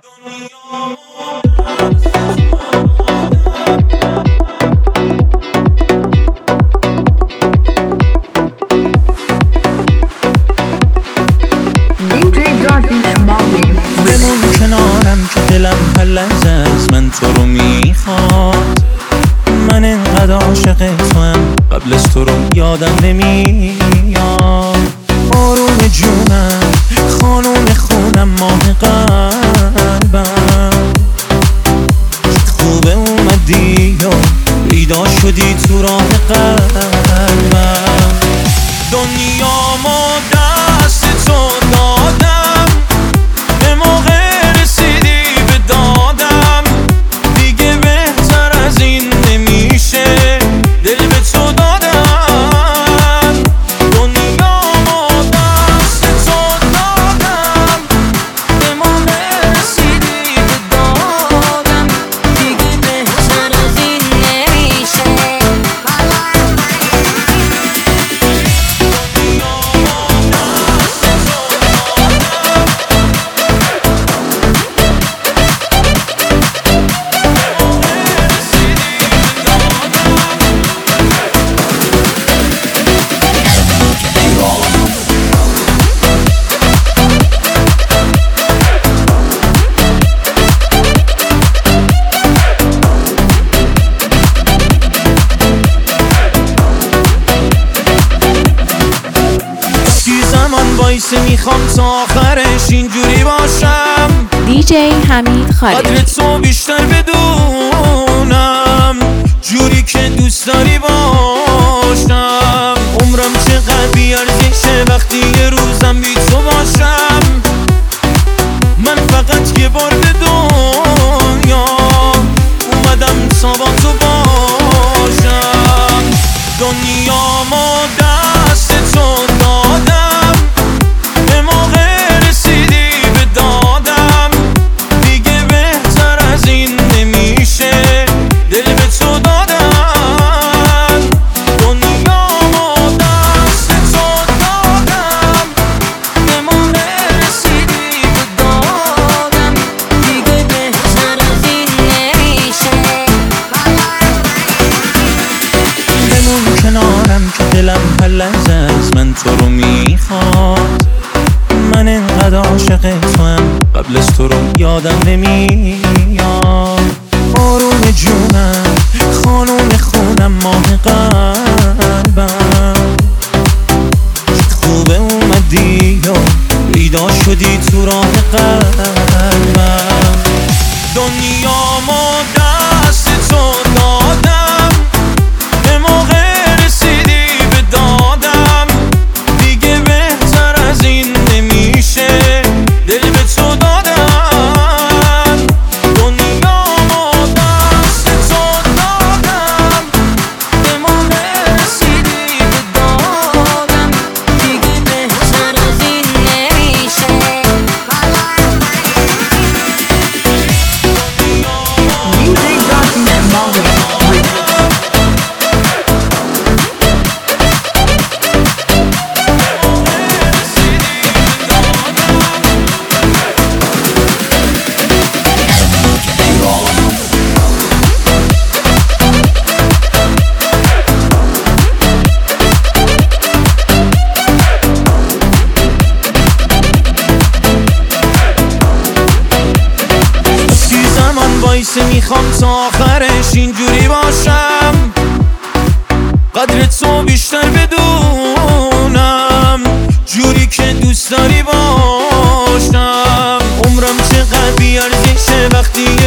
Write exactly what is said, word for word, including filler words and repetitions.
بمون کنارم که دلم هر لحظه از من تو رو میخواد. من انقدر عاشق تو هم قبل از تو رو یادم نمیاد. آروم جونم خانون خونم ماه قلبم، خوبه اومدی و پیدا شدی تو راه قلبم. دنیامو دست تو دادم، به موقع رسیدی به دادم. دیگه بهتر از این نمیشه، دل به تو دادم. دنیامو دست تو دادم، به موقع رسیدی به دادم. دیگه بهتر از این نمیشه. وایسه میخوام تا آخرش اینجوری باشم. دیجی حمید خالد. قدر تو بیشتر بدونم، جوری که دوست داری باشم. عمرم چقدر بیارزشه وقتی یه روزم بی تو باشم. من فقط یه بار به دنیا اومدم تا با تو باشم. دنیامو دست تو دادم، به موقع رسیدی به دادم. دیگه بهتر از این نمیشه، دل به تو دادم. دنیامو دست تو دادم، به موقع رسیدی به دادم. دیگه بهتر از این نمیشه. بمون کنارم که دلم هر لحظه از من تو رو میخواد. من انقدر عاشق تو هم قبل از تو رو یادم نمیاد. آروم جونم خانون خونم ماه قلبم، خوبه اومدی و پیدا شدی تو راه قلبم. دنیامو دست تو دادم، به موقع رسیدی به دادم. دیگه بهتر از این نمیشه، دل به تو دادم. دنیامو دست تو دادم، به موقع رسیدی به دادم. دیگه بهتر از این نمیشه. وایسه میخوام تا آخرش اینجوری باشم. قدر تو بیشتر بدونم، جوری که دوست داری باشم. عمرم چقدر بیارزشه وقتی